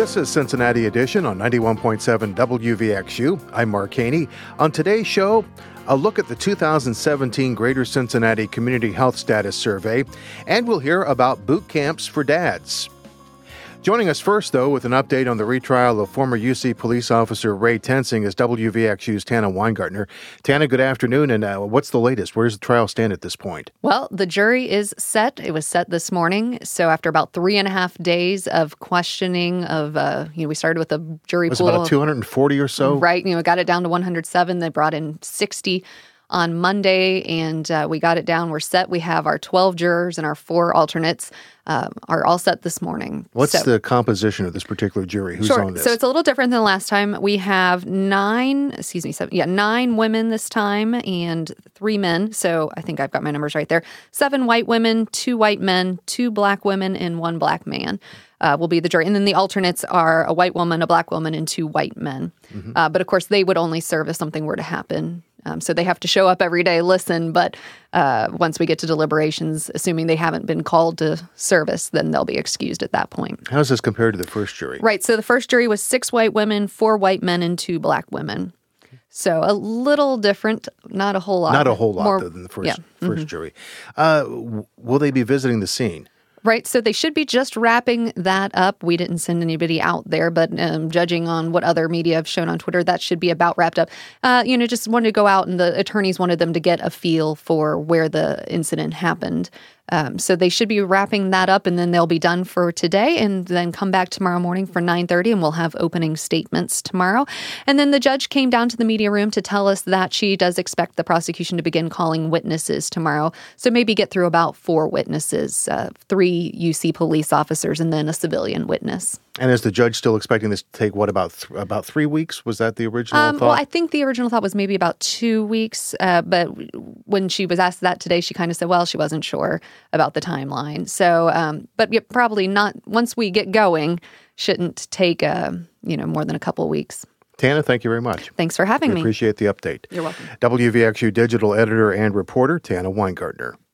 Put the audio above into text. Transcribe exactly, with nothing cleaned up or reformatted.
This is Cincinnati Edition on ninety-one point seven W V X U. I'm Mark Haney. On today's show, a look at the two thousand seventeen Greater Cincinnati Community Health Status Survey, and we'll hear about boot camps for dads. Joining us first, though, with an update on the retrial of former U C police officer Ray Tensing is W V X U's Tana Weingartner. Tana, good afternoon, and uh, what's the latest? Where does the trial stand at this point? Well, the jury is set. It was set this morning. So after about three and a half days of questioning of, uh, you know, we started with a jury it was pool. about two hundred forty or so? Right. You know, got it down to one hundred seven. They brought in sixty on Monday, and uh, we got it down. We're set. We have our twelve jurors and our four alternates um, are all set this morning. What's so, the composition of this particular jury? Who's sure. on this? So it's a little different than last time. We have nine, excuse me, seven, yeah, nine women this time and three men. So I think I've got my numbers right there. Seven white women, two white men, two black women, and one black man. Uh, will be the jury. And then the alternates are a white woman, a black woman, and two white men. Mm-hmm. Uh, but of course, they would only serve if something were to happen. Um, so they have to show up every day, listen. But uh, once we get to deliberations, assuming they haven't been called to service, then they'll be excused at that point. How does this compare to the first jury? Right. So the first jury was six white women, four white men, and two black women. So a little different, not a whole lot. Not a whole lot more, than the first, yeah. first mm-hmm. jury. Uh, w- will they be visiting the scene? Right, so they should be just wrapping that up. We didn't send anybody out there, but um, judging on what other media have shown on Twitter, that should be about wrapped up. Uh, you know, just wanted to go out, and the attorneys wanted them to get a feel for where the incident happened. Um, so they should be wrapping that up, and then they'll be done for today, and then come back tomorrow morning for nine thirty, and we'll have opening statements tomorrow. And then the judge came down to the media room to tell us that she does expect the prosecution to begin calling witnesses tomorrow. So maybe get through about four witnesses, uh, three U C police officers, and then a civilian witness. And is the judge still expecting this to take, what, about th- about three weeks? Was that the original um, thought? Well, I think the original thought was maybe about two weeks. Uh, but when she was asked that today, she kind of said, well, she wasn't sure about the timeline. So, um, but yeah, probably not, once we get going, shouldn't take, uh, you know, more than a couple of weeks. Tana, thank you very much. Thanks for having we me. Appreciate the update. You're welcome. W V X U digital editor and reporter, Tana Weingartner.